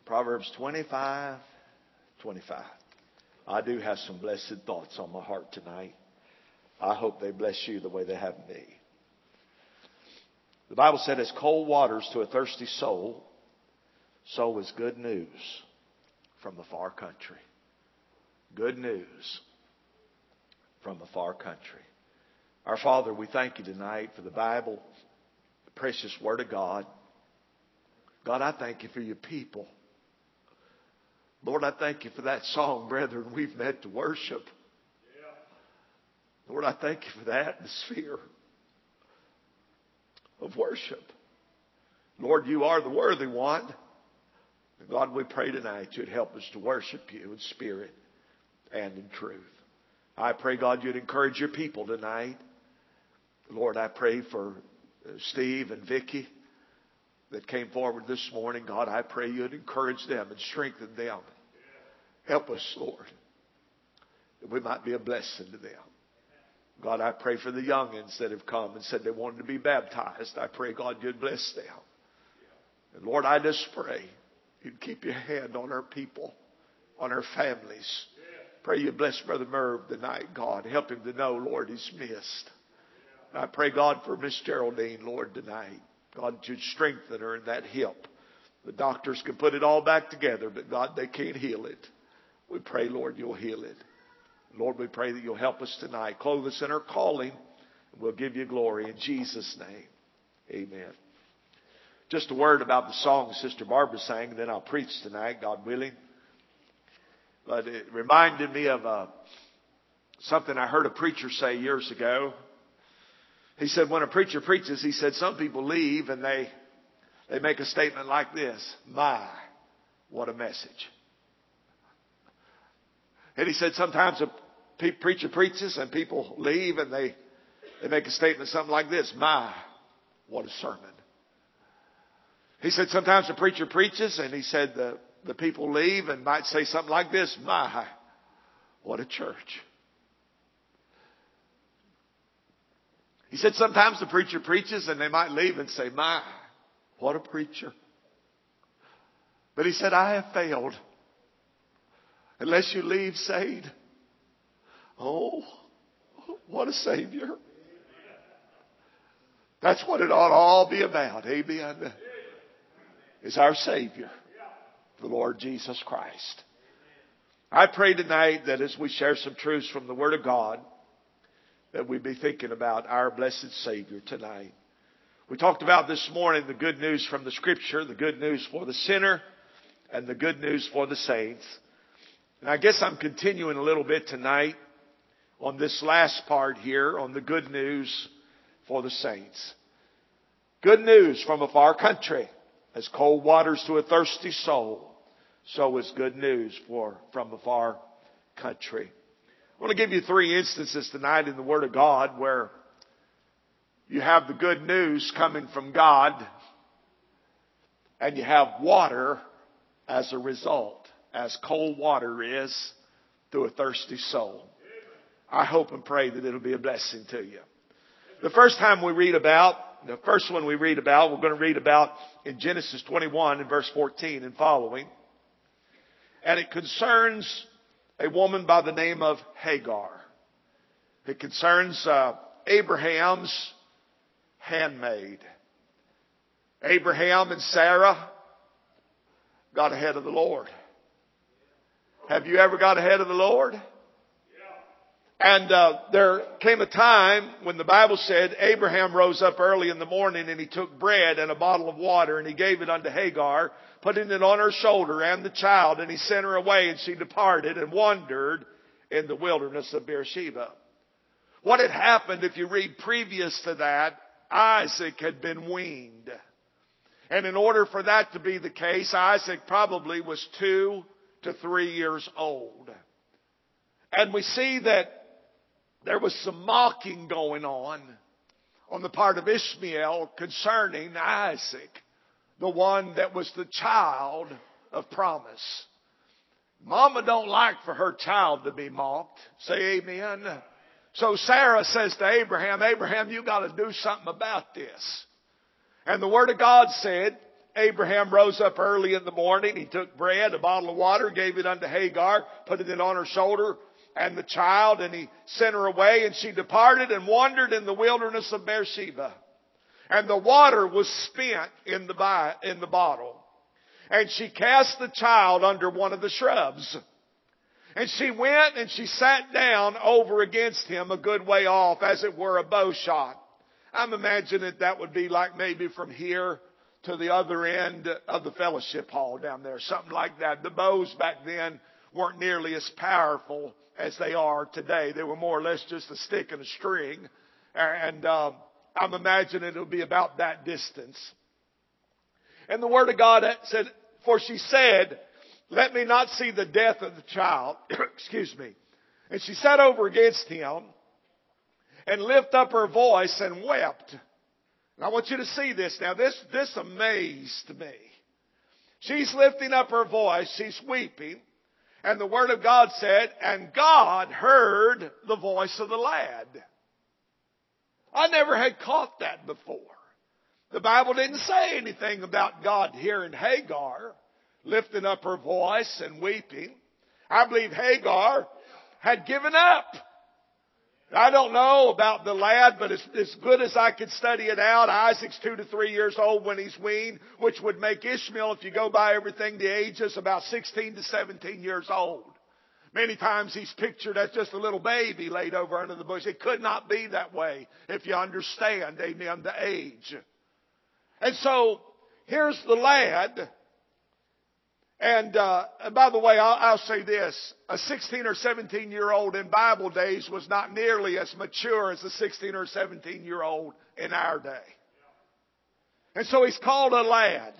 Proverbs 25:25. I do have some blessed thoughts on my heart tonight. I hope they bless you the way they have me. The Bible said, as cold waters to a thirsty soul, so is good news from a far country. Good news from a far country. Our Father, we thank you tonight for the Bible, the precious Word of God. God, I thank you for your people. Lord, I thank you for that song, brethren, we've met to worship. Lord, I thank you for the atmosphere of worship. Lord, you are the worthy one. God, we pray tonight you'd help us to worship you in spirit and in truth. I pray, God, you'd encourage your people tonight. Lord, I pray for Steve and Vicki that came forward this morning. God, I pray you'd encourage them and strengthen them. Help us, Lord, that we might be a blessing to them. God, I pray for the youngins that have come and said they wanted to be baptized. I pray, God, you'd bless them. And Lord, I just pray you'd keep your hand on our people, on our families. Pray you bless Brother Merv tonight, God. Help him to know, Lord, he's missed. And I pray, God, for Miss Geraldine, Lord, tonight. God, you'd strengthen her in that hip. The doctors can put it all back together, but God, they can't heal it. We pray, Lord, you'll heal it. Lord, we pray that you'll help us tonight. Clothe us in our calling, and we'll give you glory in Jesus' name. Amen. Just a word about the song Sister Barbara sang, and then I'll preach tonight, God willing. But it reminded me of something I heard a preacher say years ago. He said when a preacher preaches, he said some people leave and they make a statement like this: my, what a message. And he said sometimes a preacher preaches and people leave and they make a statement something like this: my, what a sermon. He said sometimes a preacher preaches and he said the people leave and might say something like this: my, what a church. He said sometimes the preacher preaches and they might leave and say, my, what a preacher. But he said, I have failed. Unless you leave saved. Oh, what a Savior. That's what it ought to all be about. Amen. Is our Savior, the Lord Jesus Christ. I pray tonight that as we share some truths from the Word of God, that we be thinking about our blessed Savior tonight. We talked about this morning the good news from the Scripture, the good news for the sinner, and the good news for the saints. And I guess I'm continuing a little bit tonight on this last part here on the good news for the saints. Good news from a far country. As cold waters to a thirsty soul, so is good news from a far country. I want to give you 3 instances tonight in the Word of God where you have the good news coming from God and you have water as a result, as cold water is to a thirsty soul. I hope and pray that it'll be a blessing to you. The first one we read about, we're going to read about in Genesis 21 and verse 14 and following. And it concerns a woman by the name of Hagar. It concerns Abraham's handmaid. Abraham and Sarah got ahead of the Lord. Have you ever got ahead of the Lord? And there came a time when the Bible said Abraham rose up early in the morning and he took bread and a bottle of water and he gave it unto Hagar, putting it on her shoulder and the child, and he sent her away and she departed and wandered in the wilderness of Beersheba. What had happened, if you read previous to that, Isaac had been weaned. And in order for that to be the case, Isaac probably was 2 to 3 years old. And we see that there was some mocking going on the part of Ishmael concerning Isaac, the one that was the child of promise. Mama don't like for her child to be mocked. Say amen. So Sarah says to Abraham, Abraham, you got to do something about this. And the Word of God said Abraham rose up early in the morning. He took bread, a bottle of water, gave it unto Hagar, put it on her shoulder and the child, and he sent her away, and she departed and wandered in the wilderness of Beersheba. And the water was spent in the bottle. And she cast the child under one of the shrubs. And she went and she sat down over against him a good way off, as it were a bow shot. I'm imagining that would be like maybe from here to the other end of the fellowship hall down there, something like that. The bows back then weren't nearly as powerful as they are today. They were more or less just a stick and a string. And I'm imagining it'll be about that distance. And the Word of God said, for she said, let me not see the death of the child. Excuse me. And she sat over against him and lifted up her voice and wept. And I want you to see this now. This amazed me. She's lifting up her voice. She's weeping. And the Word of God said, and God heard the voice of the lad. I never had caught that before. The Bible didn't say anything about God hearing Hagar lifting up her voice and weeping. I believe Hagar had given up. I don't know about the lad, but as good as I could study it out, Isaac's 2 to 3 years old when he's weaned, which would make Ishmael, if you go by everything, the ages about 16 to 17 years old. Many times he's pictured as just a little baby laid over under the bush. It could not be that way if you understand, amen, the age. And so here's the lad. And by the way, I'll say this. A 16 or 17-year-old in Bible days was not nearly as mature as a 16 or 17-year-old in our day. And so he's called a lad.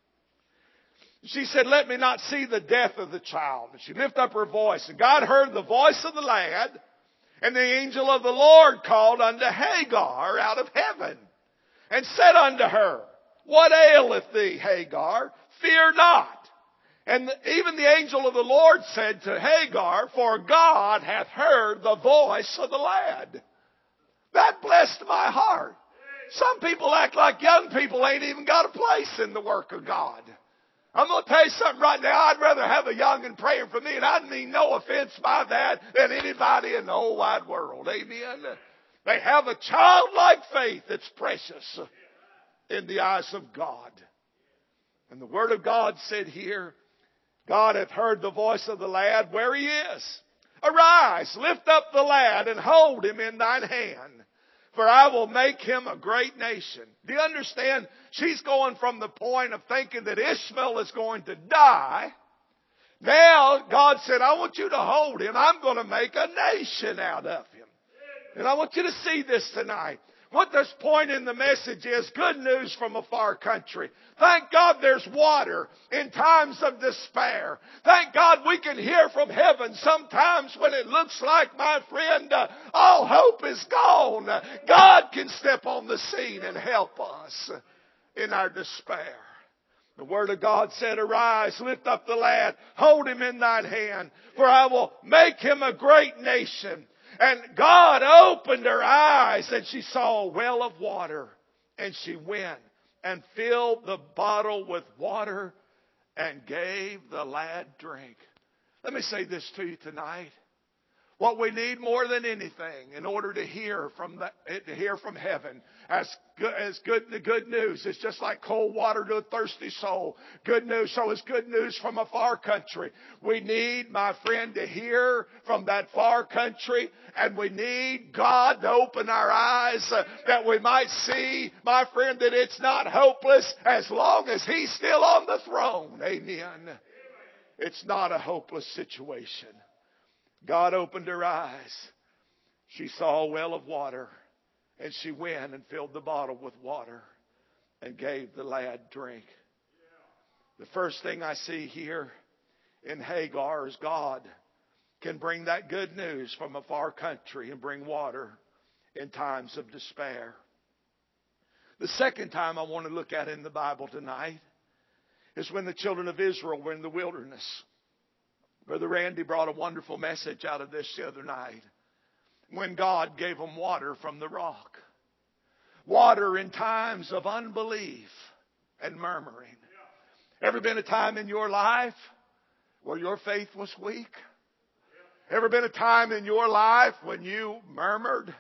She said, let me not see the death of the child. And she lifted up her voice. And God heard the voice of the lad. And the angel of the Lord called unto Hagar out of heaven. And said unto her, what aileth thee, Hagar? Fear not. And even the angel of the Lord said to Hagar, for God hath heard the voice of the lad. That blessed my heart. Some people act like young people ain't even got a place in the work of God. I'm going to tell you something right now. I'd rather have a young'un praying for me, and I mean no offense by that, than anybody in the whole wide world. Amen. They have a childlike faith that's precious in the eyes of God. And the Word of God said here, God hath heard the voice of the lad where he is. Arise, lift up the lad and hold him in thine hand. For I will make him a great nation. Do you understand? She's going from the point of thinking that Ishmael is going to die. Now God said, I want you to hold him. I'm going to make a nation out of him. And I want you to see this tonight. What this point in the message is, good news from a far country. Thank God there's water in times of despair. Thank God we can hear from heaven sometimes when it looks like, my friend, all hope is gone. God can step on the scene and help us in our despair. The Word of God said, arise, lift up the lad, hold him in thine hand, for I will make him a great nation. And God opened her eyes and she saw a well of water. And she went and filled the bottle with water and gave the lad drink. Let me say this to you tonight. What we need more than anything in order to hear from heaven the good news. It's just like cold water to a thirsty soul. Good news. So is good news from a far country. We need, my friend, to hear from that far country, and we need God to open our eyes that we might see, my friend, that it's not hopeless as long as He's still on the throne. Amen. It's not a hopeless situation. God opened her eyes. She saw a well of water, and she went and filled the bottle with water and gave the lad drink. The first thing I see here in Hagar is God can bring that good news from a far country and bring water in times of despair. The second time I want to look at in the Bible tonight is when the children of Israel were in the wilderness. Brother Randy brought a wonderful message out of this the other night. When God gave them water from the rock. Water in times of unbelief and murmuring. Ever been a time in your life where your faith was weak? Ever been a time in your life when you murmured?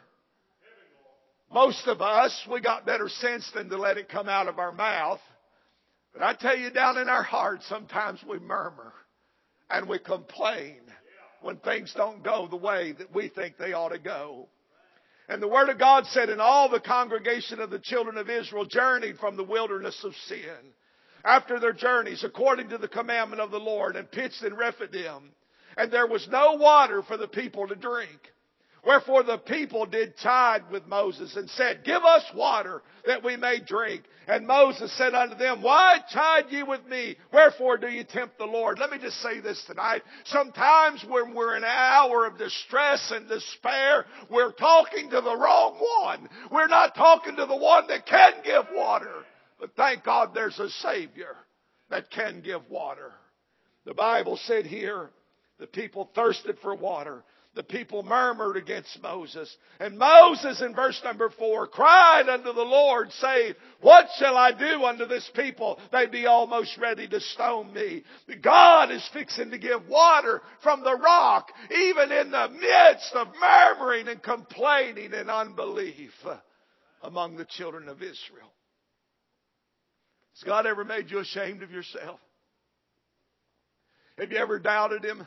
Most of us, we got better sense than to let it come out of our mouth. But I tell you, down in our hearts, sometimes we murmur and we complain when things don't go the way that we think they ought to go. And the Word of God said, and all the congregation of the children of Israel journeyed from the wilderness of Sin after their journeys according to the commandment of the Lord, and pitched in Rephidim. And there was no water for the people to drink. Wherefore the people did chide with Moses and said, Give us water that we may drink. And Moses said unto them, Why chide ye with me? Wherefore do ye tempt the Lord? Let me just say this tonight. Sometimes when we're in an hour of distress and despair, we're talking to the wrong one. We're not talking to the one that can give water. But thank God there's a Savior that can give water. The Bible said here, the people thirsted for water. The people murmured against Moses. And Moses, in verse number 4, cried unto the Lord, saying, What shall I do unto this people? They be almost ready to stone me. God is fixing to give water from the rock, even in the midst of murmuring and complaining and unbelief among the children of Israel. Has God ever made you ashamed of yourself? Have you ever doubted Him?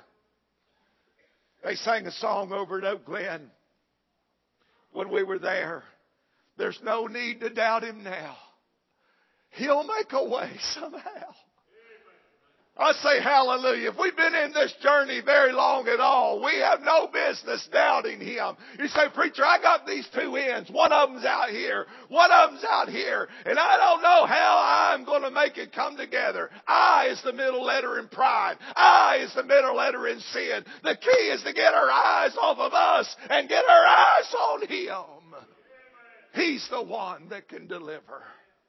They sang a song over at Oak Glen when we were there. There's no need to doubt Him now. He'll make a way somehow. I say hallelujah. If we've been in this journey very long at all, we have no business doubting Him. You say, Preacher, I got these two ends. One of them's out here. One of them's out here. And I don't know how I'm going to make it come together. I is the middle letter in pride. I is the middle letter in sin. The key is to get our eyes off of us and get our eyes on Him. He's the one that can deliver.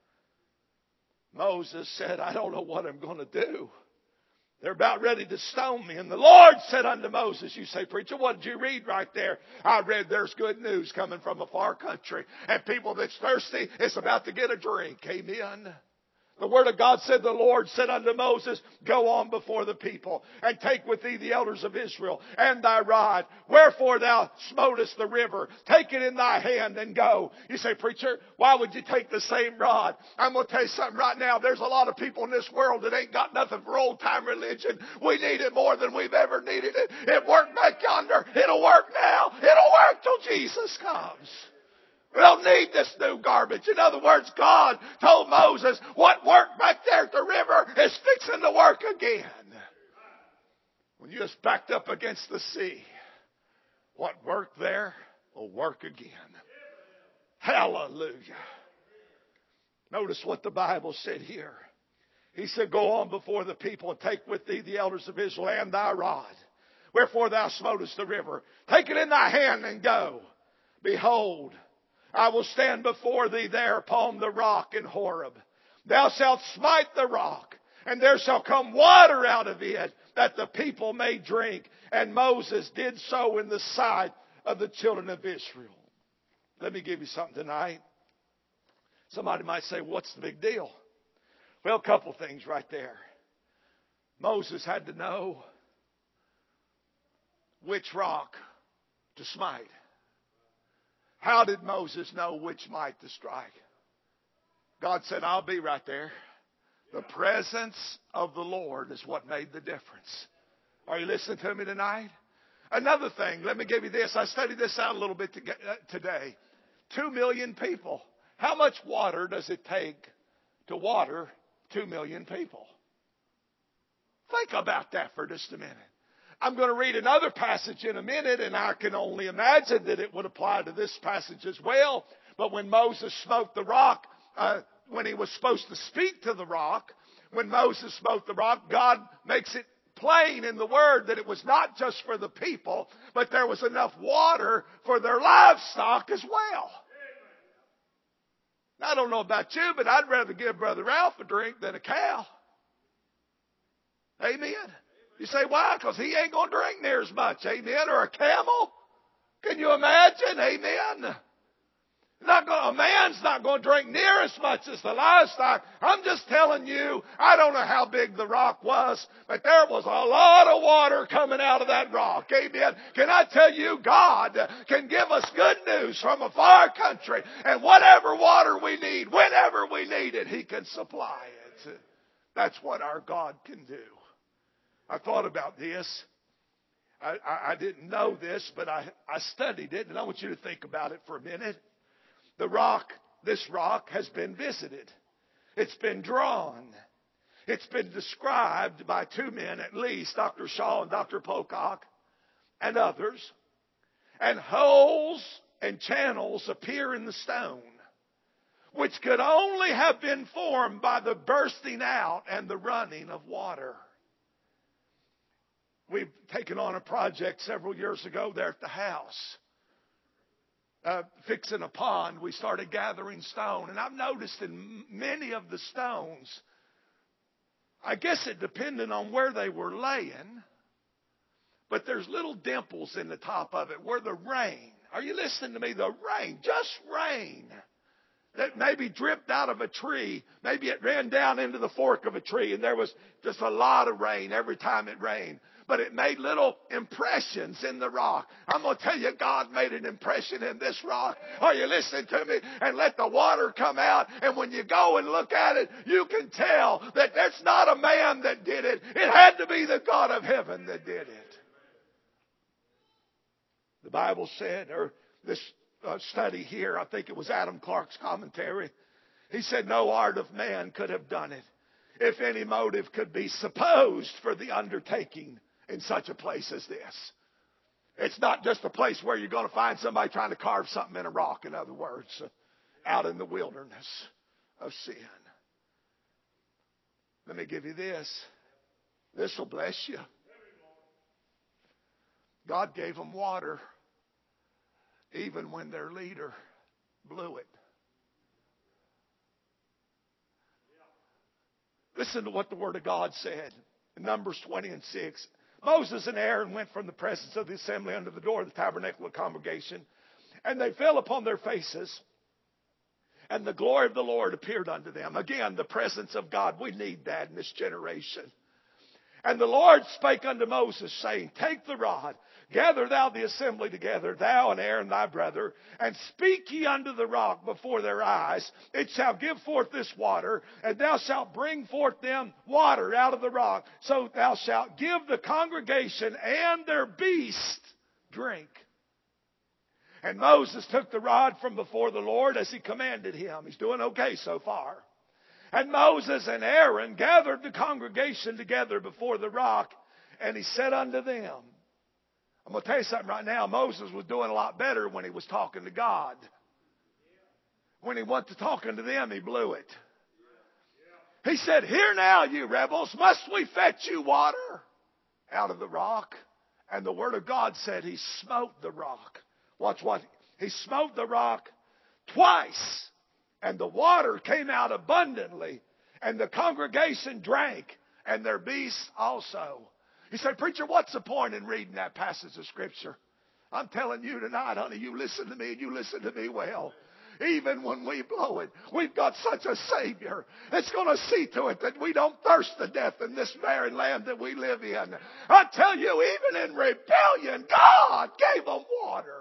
Moses said, I don't know what I'm going to do. They're about ready to stone me. And the Lord said unto Moses, you say, Preacher, what did you read right there? I read there's good news coming from a far country. And people that's thirsty is about to get a drink. Amen. The Word of God said, the Lord said unto Moses, Go on before the people, and take with thee the elders of Israel, and thy rod. Wherefore thou smotest the river. Take it in thy hand and go. You say, Preacher, why would you take the same rod? I'm going to tell you something right now. There's a lot of people in this world that ain't got nothing for old-time religion. We need it more than we've ever needed it. It worked back yonder. It'll work now. It'll work till Jesus comes. We don't need this new garbage. In other words, God told Moses, what worked back there at the river is fixing to work again. When you're just backed up against the sea, what worked there will work again. Hallelujah. Notice what the Bible said here. He said, Go on before the people and take with thee the elders of Israel and thy rod. Wherefore thou smotest the river. Take it in thy hand and go. Behold, I will stand before thee there upon the rock in Horeb. Thou shalt smite the rock, and there shall come water out of it, that the people may drink. And Moses did so in the sight of the children of Israel. Let me give you something tonight. Somebody might say, what's the big deal? Well, a couple things right there. Moses had to know which rock to smite. How did Moses know which might to strike? God said, I'll be right there. The presence of the Lord is what made the difference. Are you listening to me tonight? Another thing, let me give you this. I studied this out a little bit today. 2 million people. How much water does it take to water 2 million people? Think about that for just a minute. I'm going to read another passage in a minute, and I can only imagine that it would apply to this passage as well. But when Moses smote the rock, when he was supposed to speak to the rock, when Moses smote the rock, God makes it plain in the Word that it was not just for the people, but there was enough water for their livestock as well. Now, I don't know about you, but I'd rather give Brother Ralph a drink than a cow. Amen. You say, why? Because he ain't going to drink near as much. Amen. Or a camel. Can you imagine? Amen. A man's not going to drink near as much as the livestock. I'm just telling you, I don't know how big the rock was, but there was a lot of water coming out of that rock. Amen. Can I tell you, God can give us good news from a far country, and whatever water we need, whenever we need it, He can supply it. That's what our God can do. I thought about this. I didn't know this, but I studied it, and I want you to think about it for a minute. This rock has been visited. It's been drawn. It's been described by two men at least, Dr. Shaw and Dr. Pocock and others. And holes and channels appear in the stone, which could only have been formed by the bursting out and the running of water. We've taken on a project several years ago there at the house. Fixing a pond, we started gathering stone. And I've noticed in many of the stones, I guess it depended on where they were laying, but there's little dimples in the top of it where the rain, are you listening to me? The rain, just rain, that maybe dripped out of a tree. Maybe it ran down into the fork of a tree and there was just a lot of rain every time it rained. But it made little impressions in the rock. I'm going to tell you, God made an impression in this rock. Are you listening to me? And let the water come out. And when you go and look at it, you can tell that that's not a man that did it. It had to be the God of heaven that did it. The Bible said, or this study here, I think it was Adam Clark's commentary. He said, no art of man could have done it, if any motive could be supposed for the undertaking in such a place as this. It's not just a place where you're going to find somebody trying to carve something in a rock, in other words, out in the wilderness of sin. Let me give you this. This will bless you. God gave them water even when their leader blew it. Listen to what the Word of God said in Numbers 20:6. Moses and Aaron went from the presence of the assembly under the door of the tabernacle of congregation, and they fell upon their faces, and the glory of the Lord appeared unto them. Again, the presence of God. We need that in this generation. And the Lord spake unto Moses, saying, take the rod, gather thou the assembly together, thou and Aaron thy brother, and speak ye unto the rock before their eyes. It shall give forth this water, and thou shalt bring forth them water out of the rock. So thou shalt give the congregation and their beast drink. And Moses took the rod from before the Lord as he commanded him. He's doing okay so far. And Moses and Aaron gathered the congregation together before the rock, and he said unto them, I'm going to tell you something right now. Moses was doing a lot better when he was talking to God. When he went to talking to them, he blew it. He said, hear now, you rebels, must we fetch you water out of the rock? And the Word of God said he smote the rock. Watch what? He smote the rock twice. And the water came out abundantly, and the congregation drank, and their beasts also. You say, preacher, what's the point in reading that passage of Scripture? I'm telling you tonight, honey, you listen to me, and you listen to me well. Even when we blow it, we've got such a Savior that's going to see to it that we don't thirst to death in this barren land that we live in. I tell you, even in rebellion, God gave them water.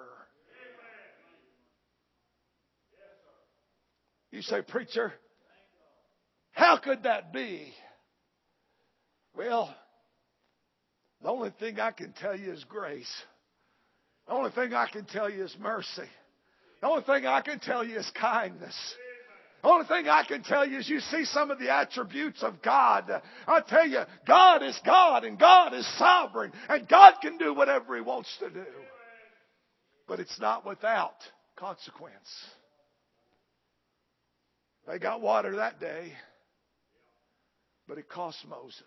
You say, preacher, how could that be? Well, the only thing I can tell you is grace. The only thing I can tell you is mercy. The only thing I can tell you is kindness. The only thing I can tell you is you see some of the attributes of God. I tell you, God is God and God is sovereign and God can do whatever He wants to do. But it's not without consequence. They got water that day, but it cost Moses.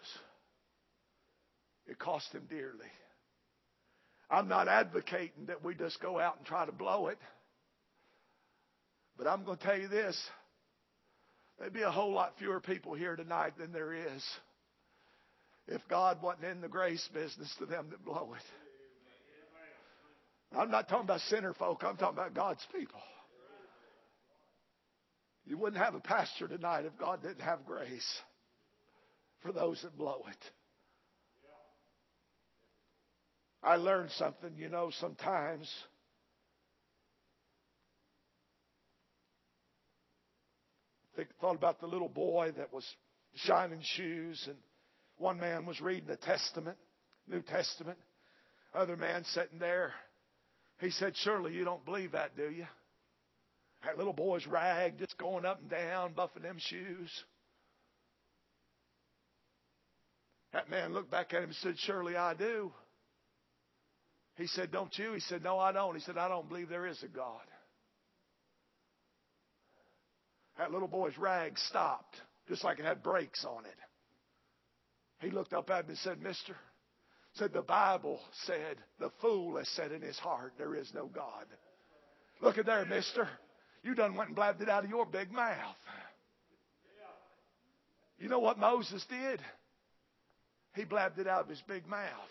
It cost him dearly. I'm not advocating that we just go out and try to blow it. But I'm going to tell you this. There'd be a whole lot fewer people here tonight than there is if God wasn't in the grace business to them that blow it. I'm not talking about sinner folk. I'm talking about God's people. You wouldn't have a pastor tonight if God didn't have grace for those that blow it. I learned something, sometimes thought about the little boy that was shining shoes, and one man was reading the Testament, New Testament. Other man sitting there. He said, "Surely you don't believe that, do you?" That little boy's ragged, just going up and down, buffing them shoes. That man looked back at him and said, "Surely I do." He said, "Don't you?" He said, "No, I don't." He said, "I don't believe there is a God." That little boy's rag stopped, just like it had brakes on it. He looked up at him and said, "Mister," said, "the Bible said, the fool has said in his heart, there is no God." Look at there, mister. You done went and blabbed it out of your big mouth. You know what Moses did? He blabbed it out of his big mouth.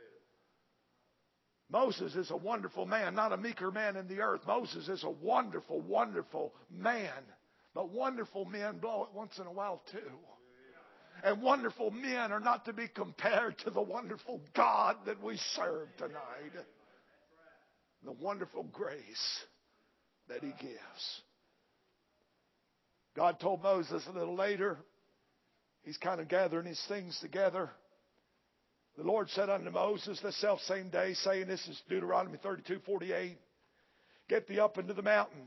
Moses is a wonderful man, not a meeker man in the earth. Moses is a wonderful, wonderful man. But wonderful men blow it once in a while too. And wonderful men are not to be compared to the wonderful God that we serve tonight. The wonderful grace that He gives. God told Moses a little later, he's kind of gathering his things together. The Lord said unto Moses the selfsame day, saying, this is Deuteronomy 32:48, "Get thee up into the mountain,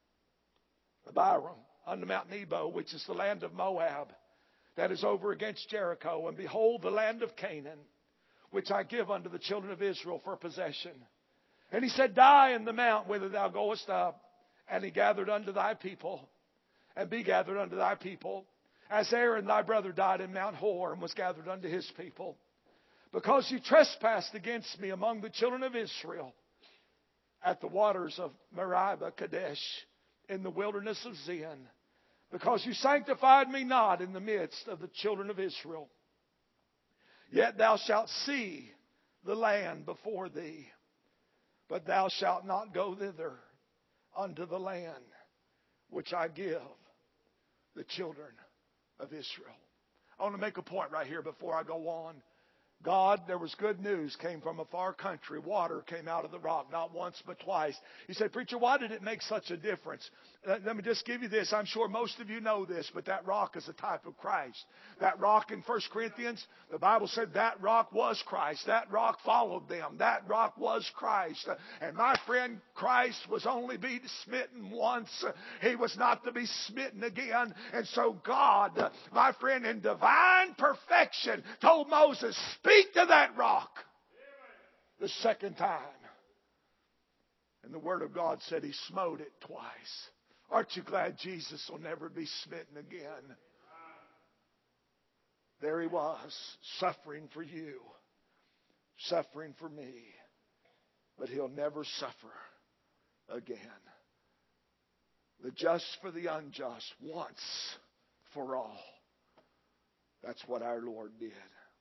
Abiram, unto Mount Nebo, which is the land of Moab, that is over against Jericho. And behold, the land of Canaan, which I give unto the children of Israel for possession." And he said, "Die in the mount whither thou goest up." And he gathered unto thy people, and be gathered unto thy people, as Aaron thy brother died in Mount Hor, and was gathered unto his people. Because you trespassed against me among the children of Israel, at the waters of Meribah Kadesh, in the wilderness of Zin. Because you sanctified me not in the midst of the children of Israel. Yet thou shalt see the land before thee, but thou shalt not go thither unto the land which I give the children of Israel. I want to make a point right here before I go on. God, there was good news, came from a far country. Water came out of the rock, not once but twice. You say, "Preacher, why did it make such a difference?" Let me just give you this. I'm sure most of you know this, but that rock is a type of Christ. That rock in 1 Corinthians, the Bible said that rock was Christ. That rock followed them. That rock was Christ. And my friend, Christ was only be smitten once. He was not to be smitten again. And so God, my friend, in divine perfection, told Moses, "Speak to that rock," the second time. And the Word of God said He smote it twice. Aren't you glad Jesus will never be smitten again? There He was, suffering for you, suffering for me. But He'll never suffer again. The just for the unjust, once for all. That's what our Lord did.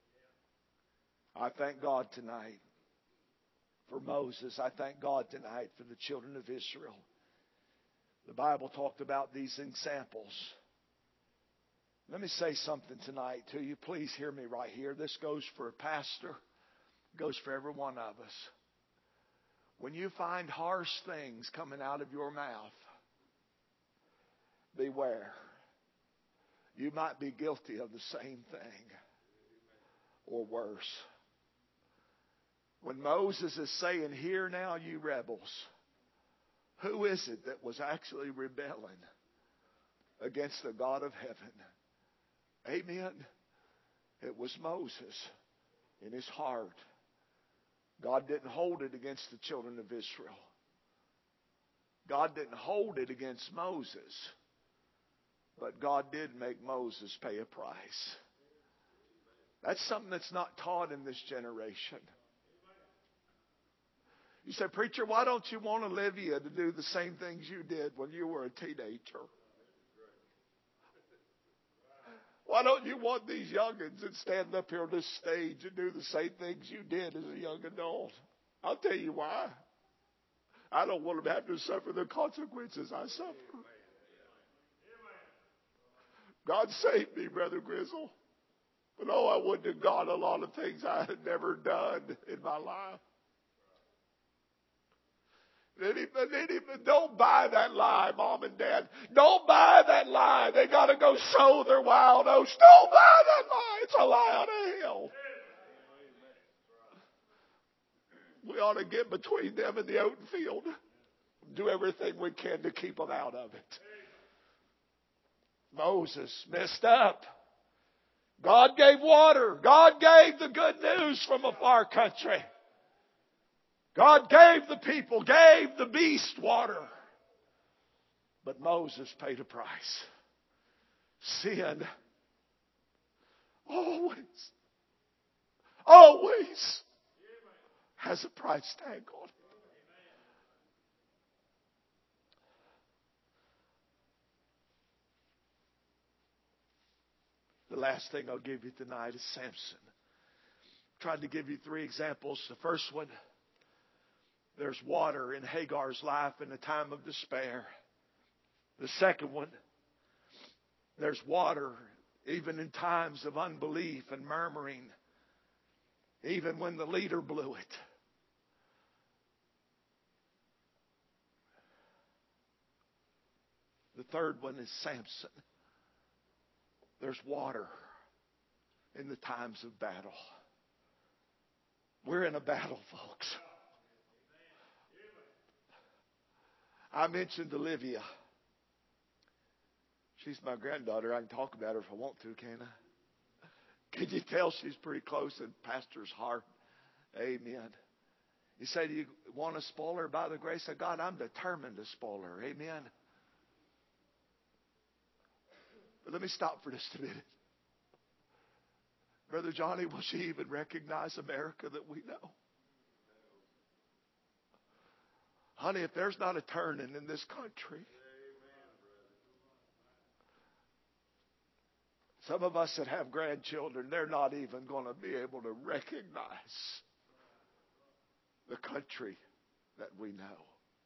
I thank God tonight for Moses. I thank God tonight for the children of Israel. The Bible talked about these examples. Let me say something tonight to you. Please hear me right here. This goes for a pastor. It goes for every one of us. When you find harsh things coming out of your mouth, beware. You might be guilty of the same thing or worse. When Moses is saying, "Hear now, you rebels," who is it that was actually rebelling against the God of heaven? Amen. It was Moses in his heart. God didn't hold it against the children of Israel. God didn't hold it against Moses. But God did make Moses pay a price. That's something that's not taught in this generation. You say, "Preacher, why don't you want Olivia to do the same things you did when you were a teenager? Why don't you want these youngins that stand up here on this stage and do the same things you did as a young adult?" I'll tell you why. I don't want them to have to suffer the consequences I suffer. God saved me, Brother Grizzle. But oh, I wouldn't have gone a lot of things I had never done in my life. Don't buy that lie, Mom and Dad. Don't buy that lie. They got to go sow their wild oats. Don't buy that lie. It's a lie out of hell. We ought to get between them and the oaten field. Do everything we can to keep them out of it. Moses messed up. God gave water. God gave the good news from a far country. God gave the people, gave the beast water. But Moses paid a price. Sin always has a price tag on it. The last thing I'll give you tonight is Samson. I tried to give you 3 examples. The first one, there's water in Hagar's life in a time of despair. The second one, there's water even in times of unbelief and murmuring, even when the leader blew it. The third one is Samson. There's water in the times of battle. We're in a battle, folks. I mentioned Olivia. She's my granddaughter. I can talk about her if I want to, can't I? Can you tell she's pretty close in Pastor's heart? Amen. You say, do you want to spoil her by the grace of God? I'm determined to spoil her. Amen. But let me stop for just a minute. Brother Johnny, will she even recognize America that we know? Honey, if there's not a turning in this country, some of us that have grandchildren, they're not even going to be able to recognize the country that we know.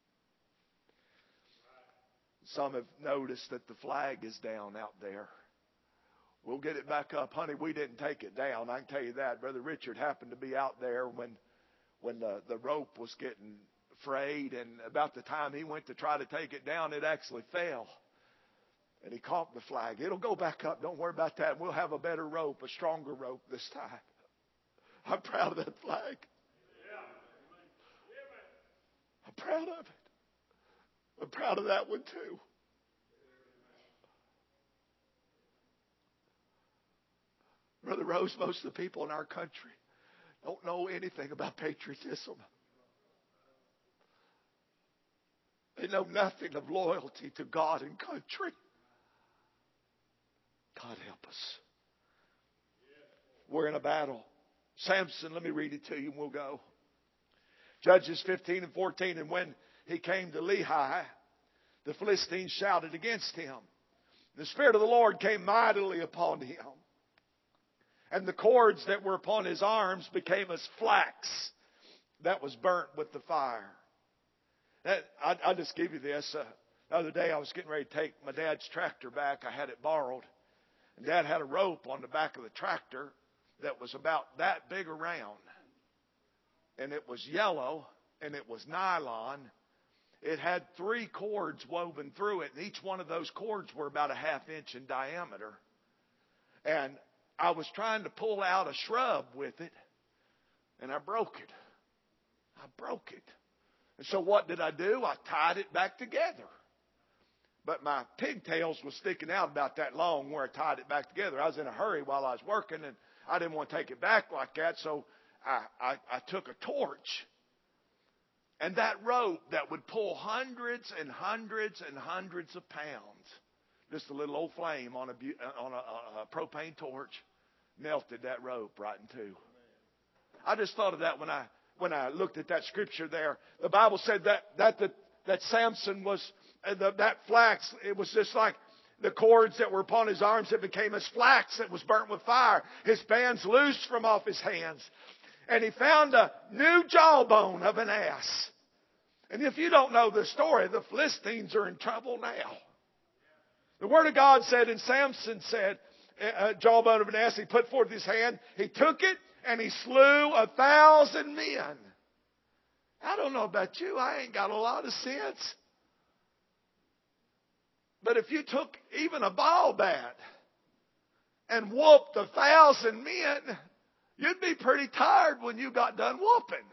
Some have noticed that the flag is down out there. We'll get it back up. Honey, we didn't take it down. I can tell you that. Brother Richard happened to be out there when the rope was getting frayed, and about the time he went to try to take it down, it actually fell. And he caught the flag. It'll go back up. Don't worry about that. We'll have a better rope, a stronger rope this time. I'm proud of that flag. I'm proud of it. I'm proud of that one too. Brother Rose, most of the people in our country don't know anything about patriotism. They know nothing of loyalty to God and country. God help us. We're in a battle. Samson, let me read it to you and we'll go. Judges 15 and 14. And when he came to Lehi, the Philistines shouted against him. The Spirit of the Lord came mightily upon him. And the cords that were upon his arms became as flax that was burnt with the fire. I'll just give you this. The other day I was getting ready to take my dad's tractor back. I had it borrowed. And Dad had a rope on the back of the tractor that was about that big around. And it was yellow and it was nylon. It had 3 cords woven through it, and each one of those cords were about a ½ inch in diameter. And I was trying to pull out a shrub with it, and I broke it. And so what did I do? I tied it back together. But my pigtails was sticking out about that long where I tied it back together. I was in a hurry while I was working, and I didn't want to take it back like that, so I took a torch. And that rope that would pull hundreds and hundreds and hundreds of pounds, just a little old flame on a propane torch, melted that rope right in two. I just thought of that when I looked at that scripture there. The Bible said that Samson was that flax. It was just like the cords that were upon his arms. It became as flax that was burnt with fire. His bands loosed from off his hands. And he found a new jawbone of an ass. And if you don't know the story, the Philistines are in trouble now. The Word of God said, and Samson said, jawbone of an ass, he put forth his hand, he took it, and he slew 1,000 men. I don't know about you, I ain't got a lot of sense. But if you took even a ball bat and whooped 1,000 men, you'd be pretty tired when you got done whooping.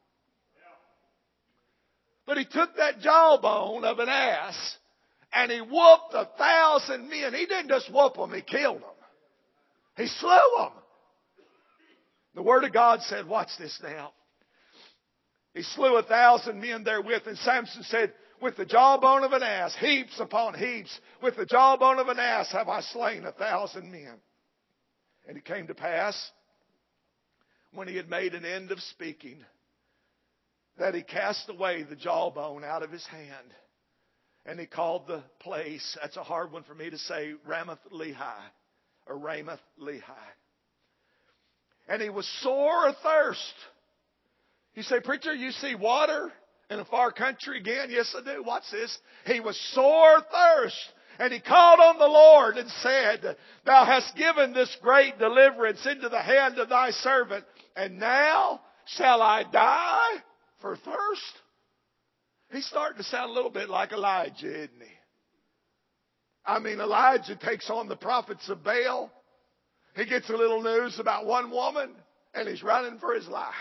But he took that jawbone of an ass and he whooped 1,000 men. He didn't just whoop them, he killed them. He slew them. The Word of God said, watch this now. He slew 1,000 men therewith, and Samson said, with the jawbone of an ass, heaps upon heaps, with the jawbone of an ass have I slain 1,000 men. And it came to pass, when he had made an end of speaking, that he cast away the jawbone out of his hand. And he called the place, that's a hard one for me to say, Ramath-Lehi, or Ramath-Lehi. And he was sore athirst. You say, preacher, you see water in a far country again? Yes, I do. Watch this. He was sore athirst. And he called on the Lord and said, Thou hast given this great deliverance into the hand of thy servant, and now shall I die for thirst? He's starting to sound a little bit like Elijah, isn't he? I mean, Elijah takes on the prophets of Baal. He gets a little news about one woman, and he's running for his life.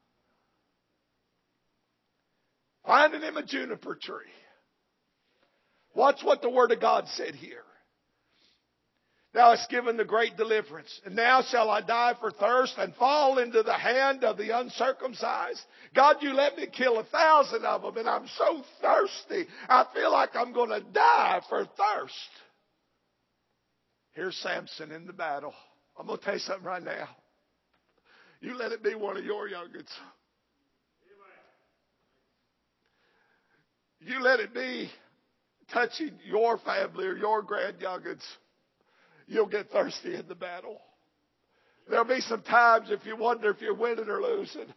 Finding him a juniper tree. Watch what the Word of God said here. Thou hast given the great deliverance, and now shall I die for thirst and fall into the hand of the uncircumcised. God, you let me kill 1,000 of them, and I'm so thirsty. I feel like I'm going to die for thirst. Here's Samson in the battle. I'm going to tell you something right now. You let it be one of your young'uns. You let it be touching your family or your grand young'uns. You'll get thirsty in the battle. There'll be some times if you wonder if you're winning or losing.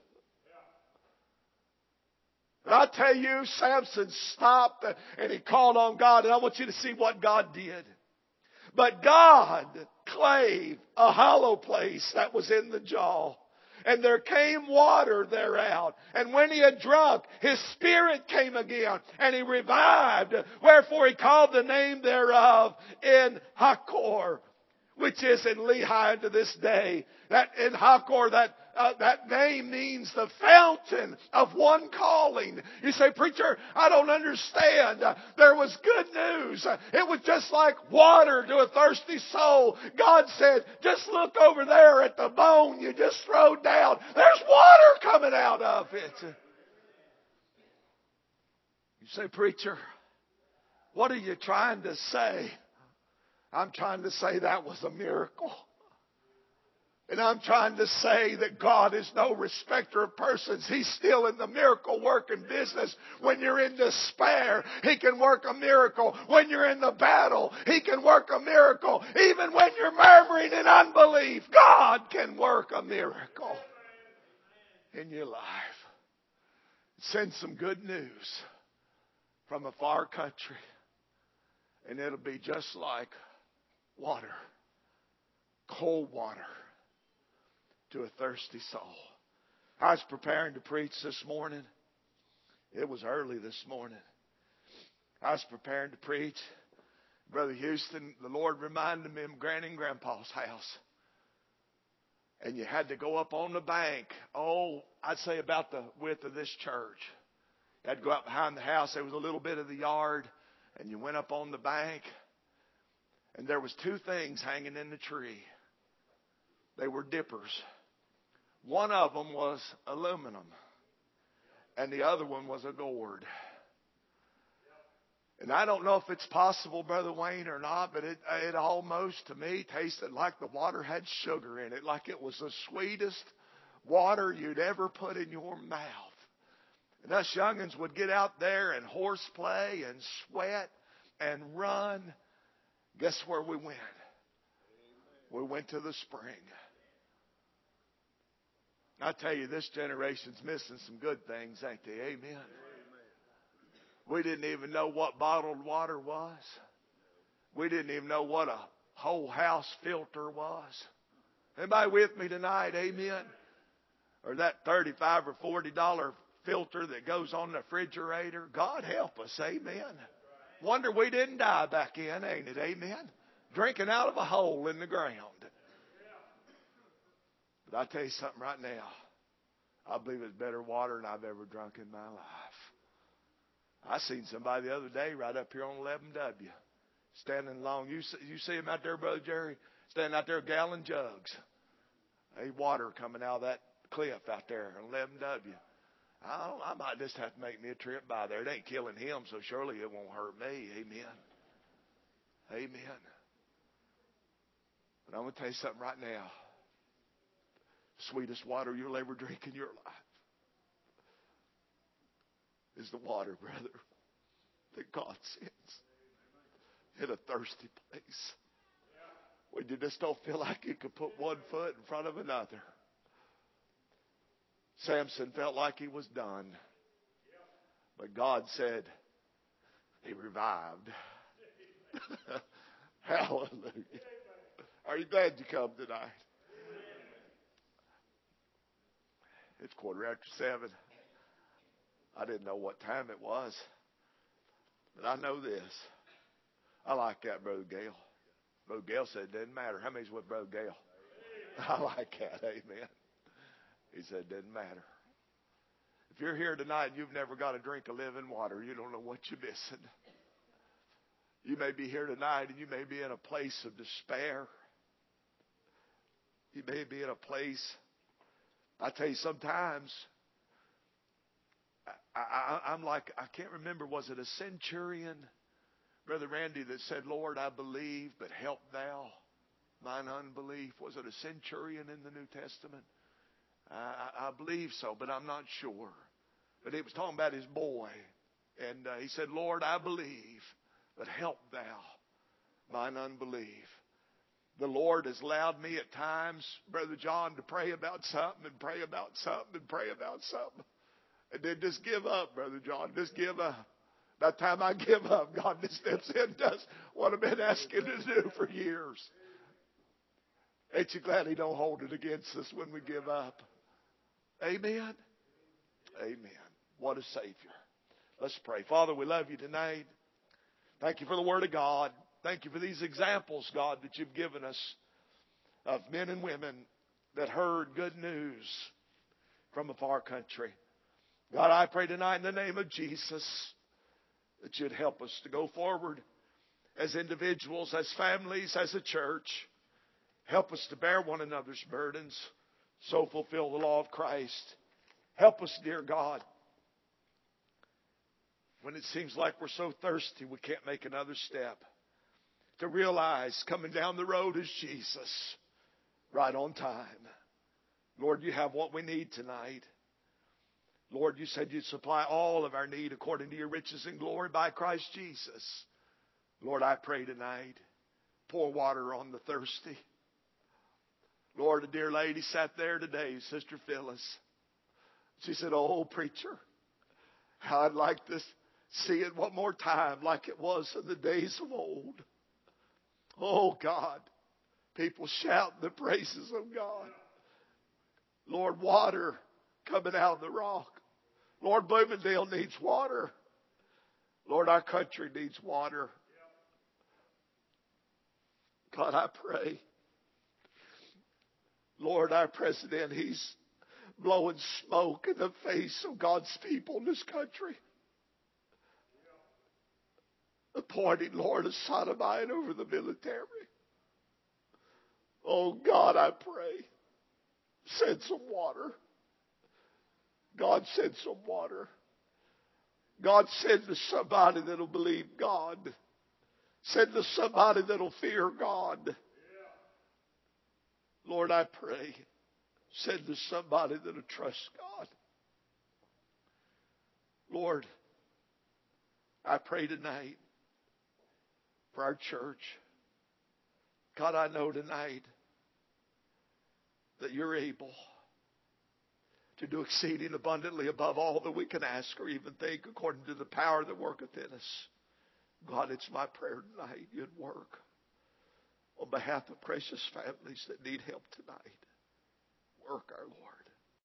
But I tell you, Samson stopped and he called on God. And I want you to see what God did. But God clave a hollow place that was in the jaw. And there came water thereout. And when he had drunk, his spirit came again. And he revived. Wherefore he called the name thereof En Hakkore, which is in Lehi unto this day. That En Hakkore, that name means the fountain of one calling. You say, preacher, I don't understand. There was good news. It was just like water to a thirsty soul. God said, just look over there at the bone you just throwed down. There's water coming out of it. You say, preacher, what are you trying to say? I'm trying to say that was a miracle. And I'm trying to say that God is no respecter of persons. He's still in the miracle working business. When you're in despair, He can work a miracle. When you're in the battle, He can work a miracle. Even when you're murmuring in unbelief, God can work a miracle in your life. Send some good news from a far country, and it'll be just like water, cold water, to a thirsty soul. I was preparing to preach this morning. It was early this morning. I was preparing to preach. Brother Houston, the Lord reminded me of Granny and Grandpa's house. And you had to go up on the bank. Oh, I'd say about the width of this church. You had to go up behind the house. There was a little bit of the yard. And you went up on the bank. And there was two things hanging in the tree. They were dippers. One of them was aluminum, and the other one was a gourd. And I don't know if it's possible, Brother Wayne, or not, but it almost, to me, tasted like the water had sugar in it, like it was the sweetest water you'd ever put in your mouth. And us young'uns would get out there and horseplay and sweat and run. Guess where we went? We went to the spring. I tell you, this generation's missing some good things, ain't they? Amen. We didn't even know what bottled water was. We didn't even know what a whole house filter was. Anybody with me tonight? Amen. Or that $35 or $40 filter that goes on the refrigerator. God help us. Amen. Wonder we didn't die back in, ain't it? Amen. Drinking out of a hole in the ground. But I tell you something right now. I believe it's better water than I've ever drunk in my life. I seen somebody the other day right up here on 11W. Standing along. You see him out there, Brother Jerry? Standing out there with gallon jugs. Hey, water coming out of that cliff out there on 11W. I might just have to make me a trip by there. It ain't killing him, so surely it won't hurt me. Amen. Amen. But I'm going to tell you something right now. Sweetest water you'll ever drink in your life is the water, brother, that God sends in a thirsty place. When you just don't feel like you could put one foot in front of another. Samson felt like he was done. But God said he revived. Hallelujah. Are you glad you come tonight? It's 7:15. I didn't know what time it was. But I know this. I like that, Brother Gale. Brother Gale said it didn't matter. How many's with Brother Gale? I like that. Amen. He said it didn't matter. If you're here tonight and you've never got a drink of living water, you don't know what you're missing. You may be here tonight and you may be in a place of despair. You may be in a place, I tell you, sometimes I'm like, I can't remember, was it a centurion, Brother Randy, that said, Lord, I believe, but help thou mine unbelief? Was it a centurion in the New Testament? I believe so, but I'm not sure. But he was talking about his boy. And he said, Lord, I believe, but help thou mine unbelief. The Lord has allowed me at times, Brother John, to pray about something and pray about something and pray about something. And then just give up, Brother John. Just give up. By the time I give up, God just steps in and does what I've been asking to do for years. Ain't you glad He don't hold it against us when we give up? Amen? Amen. What a Savior. Let's pray. Father, we love you tonight. Thank you for the Word of God. Thank you for these examples, God, that you've given us of men and women that heard good news from a far country. God, I pray tonight in the name of Jesus that you'd help us to go forward as individuals, as families, as a church. Help us to bear one another's burdens, so fulfill the law of Christ. Help us, dear God, when it seems like we're so thirsty we can't make another step, to realize coming down the road is Jesus, right on time. Lord, you have what we need tonight. Lord, you said you'd supply all of our need according to your riches and glory by Christ Jesus. Lord, I pray tonight, pour water on the thirsty. Lord, a dear lady sat there today, Sister Phyllis. She said, oh, preacher, how I'd like to see it one more time like it was in the days of old. Oh, God, people shout the praises of God. Lord, water coming out of the rock. Lord, Bloomingdale needs water. Lord, our country needs water. God, I pray. Lord, our president, he's blowing smoke in the face of God's people in this country. Appointing, Lord, a sodomite over the military. Oh, God, I pray. Send some water. God, send some water. God, send to somebody that'll believe God. Send to somebody that'll fear God. Lord, I pray. Send to somebody that'll trust God. Lord, I pray tonight for our church. God, I know tonight that you're able to do exceeding abundantly above all that we can ask or even think, according to the power that worketh in us. God, it's my prayer tonight you'd work on behalf of precious families that need help tonight. Work, our Lord.